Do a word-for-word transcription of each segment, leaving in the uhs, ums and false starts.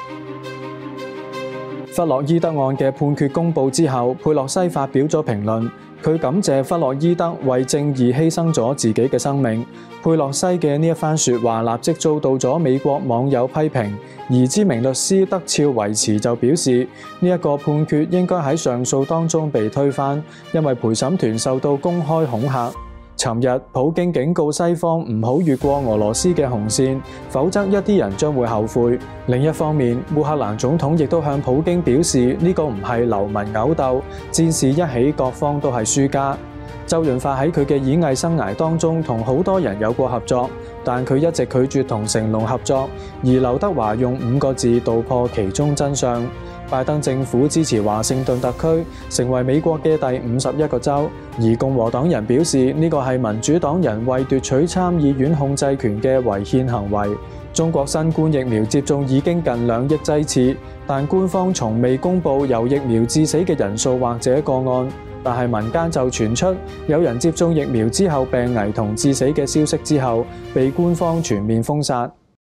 弗洛伊德案嘅判決公佈之後，佩洛西發表咗評論，佢感謝弗洛伊德為正義犧牲咗自己嘅生命。佩洛西嘅呢一番説話立即遭到咗美國網友批評，而知名律師德肖維茨就表示，呢一個判決應該喺上訴當中被推翻，因為陪審團受到公開恐嚇。尋日，普京警告西方唔好越過俄羅斯嘅紅線，否則一啲人將會後悔。另一方面，烏克蘭總統亦都向普京表示，呢個唔係流民毆鬥，戰事一起，各方都係輸家。周潤發喺佢嘅演藝生涯當中同好多人有過合作，但佢一直拒絕同成龍合作，而劉德華用五個字道破其中真相。拜登政府支持華盛頓特區成為美國嘅第五十一個州，而共和黨人表示呢個係民主黨人為奪取參議院控制權嘅違憲行為。中國新冠疫苗接種已經近兩億劑次，但官方從未公布由疫苗致死嘅人數或者個案。但係民間就傳出有人接種疫苗之後病危同致死嘅消息之後，被官方全面封殺。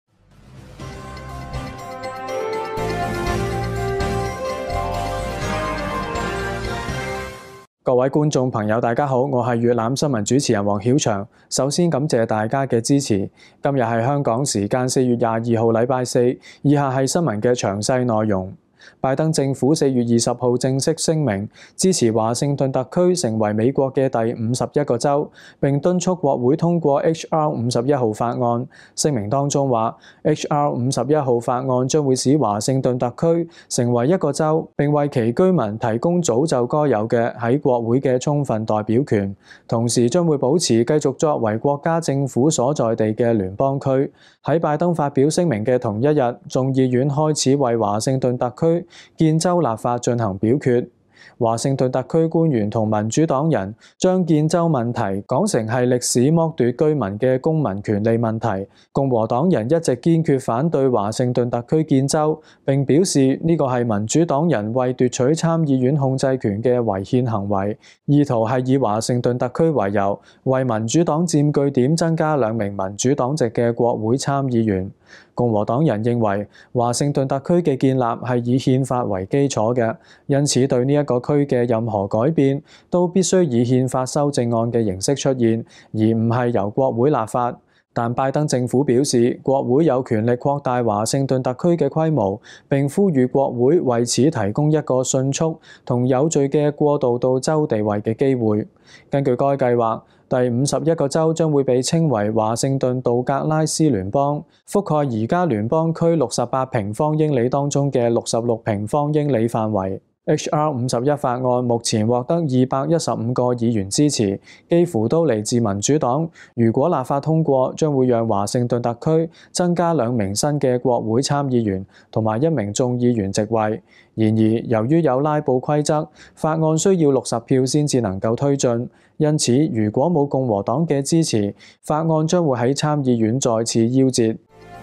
各位觀眾朋友，大家好，我係粵覽新聞主持人黃曉翔。首先感謝大家嘅支持。今日係香港時間四月廿二號禮拜四，以下係新聞嘅詳細內容。拜登政府四月二十號正式聲明支持華盛頓特區成為美國嘅第五十一個州，並敦促國會通過 H R 五十一號法案。聲明當中話 ，H R 五十一號法案將會使華盛頓特區成為一個州，並為其居民提供早就該有嘅喺國會嘅充分代表權，同時將會保持繼續作為國家政府所在地嘅聯邦區。喺拜登發表聲明嘅同一日，眾議院開始為華盛頓特區建州立法進行表決。華盛頓特區官員同民主黨人將建州問題講成係歷史剝奪居民嘅公民權利問題。共和黨人一直堅決反對華盛頓特區建州，並表示呢個係民主黨人為奪取參議院控制權嘅違憲行為，意圖係以華盛頓特區為由，為民主黨佔據點增加兩名民主黨籍嘅國會參議員。共和黨人認為華盛頓特區嘅建立係以憲法為基礎嘅，因此對呢一個區嘅任何改變都必須以憲法修正案嘅形式出現，而唔係由國會立法。但拜登政府表示，國會有權力擴大華盛頓特區嘅規模，並呼籲國會為此提供一個迅速同有序嘅過渡到州地位嘅機會。根據該計劃，第五十一個州將會被稱為華盛頓道格拉斯聯邦，覆蓋而家聯邦區六十八平方英里當中嘅六十六平方英里範圍。H R 五十一法案目前獲得二百一十五個議員支持，幾乎都嚟自民主黨。如果立法通過，將會讓華盛頓特區增加兩名新嘅國會參議員同埋一名眾議員席位。然而，由於有拉布規則，法案需要六十票先至能夠推進。因此，如果冇共和黨嘅支持，法案將會喺參議院再次夭折。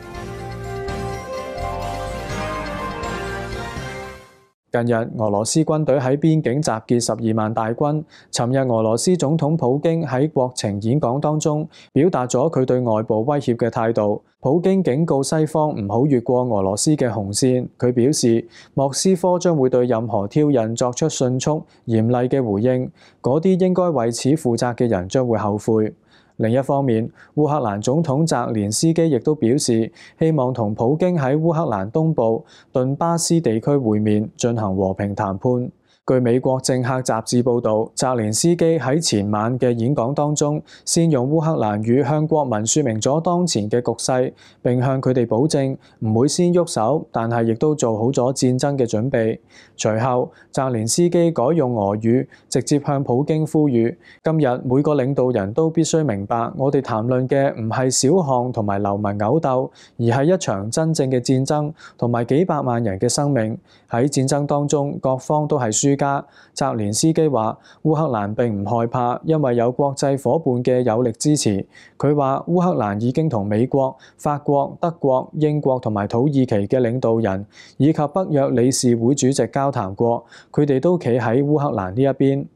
近日，俄羅斯軍隊喺邊境集結十二萬大軍。尋日，俄羅斯總統普京喺國情演講當中表達咗佢對外部威脅嘅態度。普京警告西方唔好越過俄羅斯嘅紅線。佢表示，莫斯科將會對任何挑釁作出迅速、嚴厲嘅回應。嗰啲應該為此負責嘅人將會後悔。另一方面，烏克蘭總統澤連斯基亦都表示，希望同普京喺烏克蘭東部頓巴斯地區會面，進行和平談判。據美國政客雜誌報導，澤連斯基喺前晚嘅演講當中，先用烏克蘭語向國民説明咗當前嘅局勢，並向佢哋保證唔會先喐手，但係亦都做好咗戰爭嘅準備。隨後，澤連斯基改用俄語，直接向普京呼籲：今日每個領導人都必須明白，我哋談論嘅唔係小巷同埋流民毆鬥，而係一場真正嘅戰爭，同埋幾百萬人嘅生命。喺戰爭當中，各方都係輸家。澤連斯基話：烏克蘭並唔害怕，因為有國際夥伴嘅有力支持。佢話烏克蘭已經同美國、法國、德國、英國同埋土耳其嘅領導人以及北約理事會主席交談過，佢哋都企喺烏克蘭呢一邊。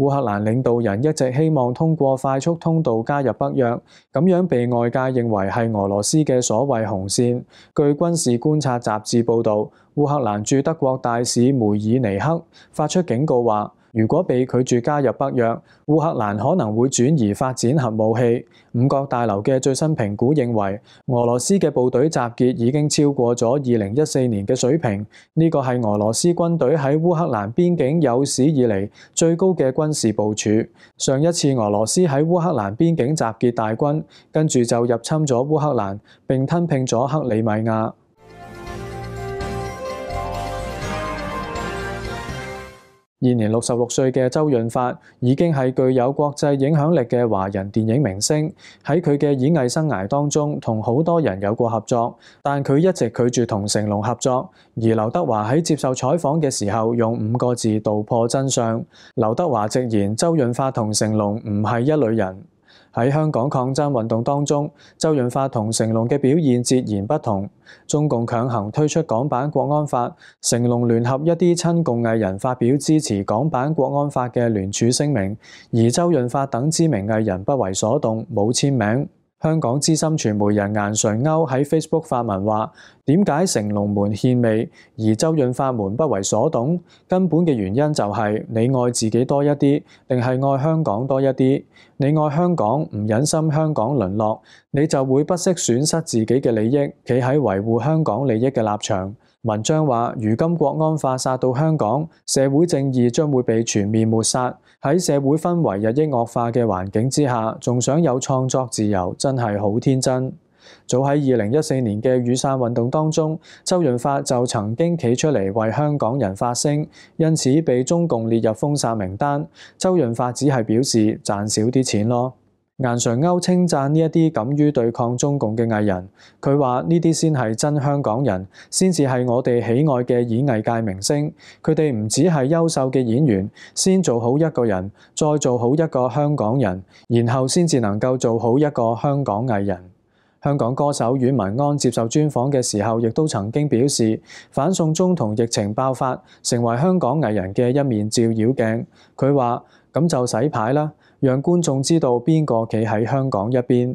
烏克蘭領導人一直希望通過快速通道加入北約，咁樣被外界認為係俄羅斯嘅所謂紅線。據軍事觀察雜誌報導，烏克蘭駐德國大使梅爾尼克發出警告話，如果被拒絕加入北約，烏克蘭可能會轉移發展核武器。五角大樓嘅最新評估認為，俄羅斯嘅部隊集結已經超過咗二零一四年嘅水平，呢個係俄羅斯軍隊喺烏克蘭邊境有史以嚟最高嘅軍事部署。上一次俄羅斯喺烏克蘭邊境集結大軍，跟住就入侵咗烏克蘭，並吞併咗克里米亞。現年六十六歲嘅周潤發已經係具有國際影響力嘅華人電影明星，喺佢嘅演藝生涯當中，同好多人有過合作，但佢一直拒絕同成龍合作。而劉德華喺接受採訪嘅時候，用五個字道破真相。劉德華直言周潤發同成龍唔係一類人。喺香港抗爭運動當中，周潤發同成龍嘅表現截然不同。中共強行推出港版國安法，成龍聯合一啲親共藝人發表支持港版國安法嘅聯署聲明，而周潤發等知名藝人不為所動，冇簽名。香港資深傳媒人顏純鈎喺 Facebook 發文話：點解成龍門獻媚，而周潤發門不為所動？根本嘅原因就係你愛自己多一啲，定係愛香港多一啲？你愛香港，唔忍心香港淪落，你就會不惜損失自己嘅利益，企喺維護香港利益嘅立場。文章話：如今國安法殺到香港，社會正義將會被全面抹殺。喺社會氛圍日益惡化嘅環境之下，仲想有創作自由，真係好天真。早喺二零一四年嘅雨傘運動當中，周潤發就曾經企出嚟為香港人發聲，因此被中共列入封殺名單。周潤發只係表示賺少啲錢咯。顏純鈎稱讚呢一啲敢於對抗中共嘅藝人，佢話呢啲先係真香港人，先至係我哋喜愛嘅演藝界明星。佢哋唔只係優秀嘅演員，先做好一個人，再做好一個香港人，然後先至能夠做好一個香港藝人。香港歌手阮文安接受專訪嘅時候，亦都曾經表示，反送中同疫情爆發，成為香港藝人嘅一面照妖鏡。佢話：咁就洗牌啦，讓觀眾知道邊個企喺香港一邊。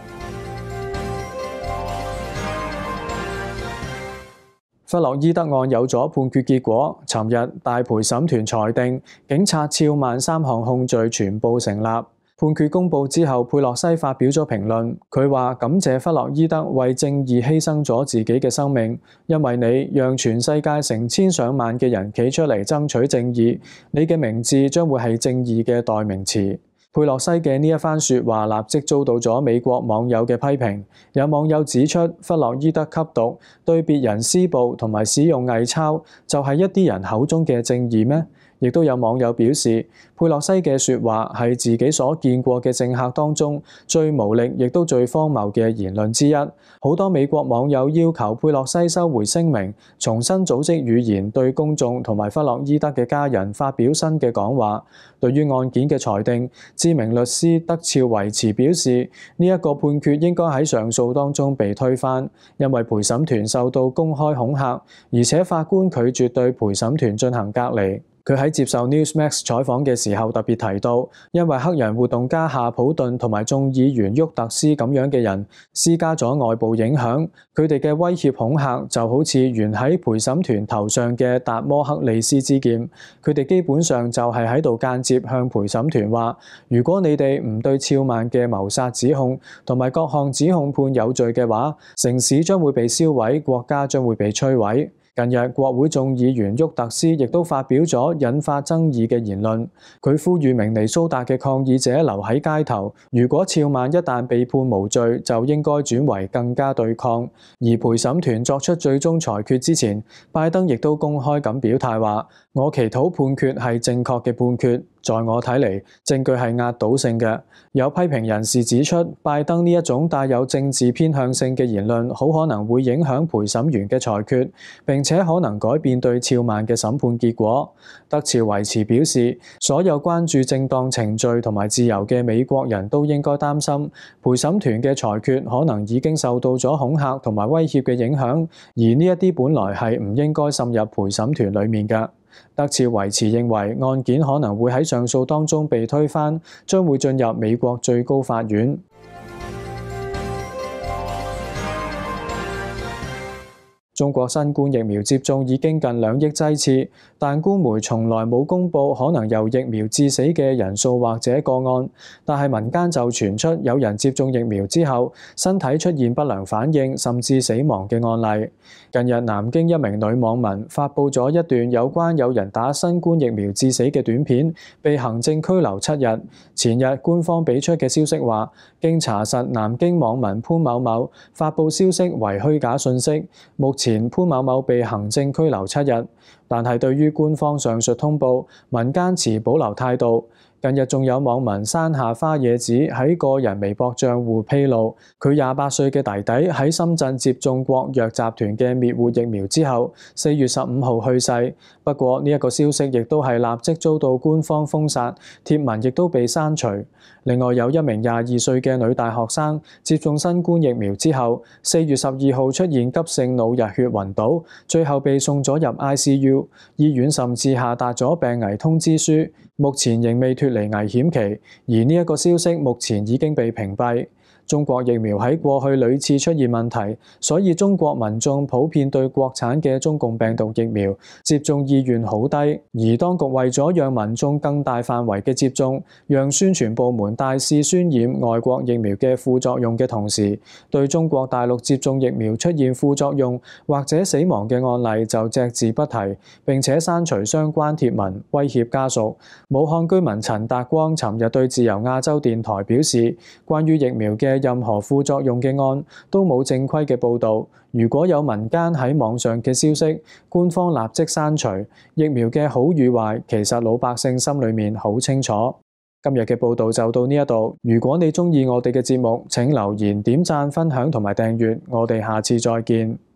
弗洛伊德案有咗判決結果，尋日大陪審團裁定，警察肖曼三項控罪全部成立。判決公佈之後，佩洛西發表咗評論，佢話感謝弗洛伊德為正義犧牲咗自己嘅生命，因為你讓全世界成千上萬嘅人企出嚟爭取正義，你嘅名字將會係正義嘅代名詞。佩洛西嘅呢一番説話立即遭到咗美國網友嘅批評，有網友指出弗洛伊德吸毒、對別人施暴同埋使用偽鈔，就係一啲人口中嘅正義咩？亦都有網友表示，佩洛西嘅説話係自己所見過嘅政客當中最無力，亦都最荒謬嘅言論之一。好多美國網友要求佩洛西收回聲明，重新組織語言，對公眾同埋弗洛伊德嘅家人發表新嘅講話。對於案件嘅裁定，知名律師德肖維茨表示，呢一個判決應該喺上訴當中被推翻，因為陪審團受到公開恐嚇，而且法官拒絕對陪審團進行隔離。佢喺接受 Newsmax 採訪嘅時候特別提到，因為黑人活動家夏普頓同埋眾議員沃特斯咁樣嘅人施加咗外部影響，佢哋嘅威脅恐嚇就好似懸喺陪審團頭上嘅達摩克利斯之劍，佢哋基本上就係喺度間接向陪審團話，如果你哋唔對肖曼嘅謀殺指控同埋各項指控判有罪嘅話，城市將會被燒毀，國家將會被摧毀。近日，國會眾議員沃特斯亦都發表咗引發爭議嘅言論，佢呼籲明尼蘇達嘅抗議者留喺街頭。如果肖曼一旦被判無罪，就應該轉為更加對抗。而陪審團作出最終裁決之前，拜登亦都公開咁表態話：我祈禱判決係正確嘅判決。在我睇嚟，證據係壓倒性嘅。有批評人士指出，拜登呢一種帶有政治偏向性嘅言論，好可能會影響陪審員嘅裁決，並且可能改變對肖曼嘅審判結果。德肖維茨表示，所有關注正當程序同埋自由嘅美國人都應該擔心，陪審團嘅裁決可能已經受到咗恐嚇同埋威脅嘅影響，而呢一啲本來係唔應該滲入陪審團裡面嘅。 德次維持認為案件可能會喺上訴當中被推翻，將會進入美國最高法院。中國新冠疫苗接種已經近兩億劑次，但官媒從來冇公佈可能由疫苗致死嘅人數或者個案。但係民間就傳出有人接種疫苗之後，身體出現不良反應，甚至死亡嘅案例。近日，南京一名女網民發布咗一段有關有人打新冠疫苗致死嘅短片，被行政拘留七日。前日，官方俾出嘅消息話，經查實，南京網民潘某某發布消息為虛假信息，目前前潘某某被行政拘留七日，但係對於官方上述通報，民間持保留態度。近日仲有網民山下花野子喺個人微博賬戶披露，佢廿八歲嘅弟弟喺深圳接種國藥集團嘅滅活疫苗之後，四月十五號去世。不過呢一個消息亦都係立即遭到官方封殺，貼文亦都被刪除。另外有一名廿二歲嘅女大學生接種新冠疫苗之後，四月十二號出現急性腦溢血暈倒，最後被送咗入 I C U， 醫院甚至下達咗病危通知書，目前仍未脫離危險期，而呢一個消息目前已經被屏蔽。中國疫苗喺過去屢次出現問題，所以中國民眾普遍對國產嘅中共病毒疫苗接種意願好低。而當局為咗讓民眾更大範圍嘅接種，讓宣傳部門大肆渲染外國疫苗嘅副作用嘅同時，對中國大陸接種疫苗出現副作用或者死亡嘅案例就隻字不提，並且刪除相關貼文，威脅家屬。武漢居民陳達光尋日對自由亞洲電台表示，關於疫苗嘅任何副作用嘅案都冇正規嘅報導，如果有民間喺網上嘅消息，官方立即刪除。疫苗嘅好與壞，其實老百姓心裏面好清楚。今日嘅報導就到呢一度，如果你鍾意我哋嘅節目，請留言、點讚、分享同埋訂閱，我哋下次再見。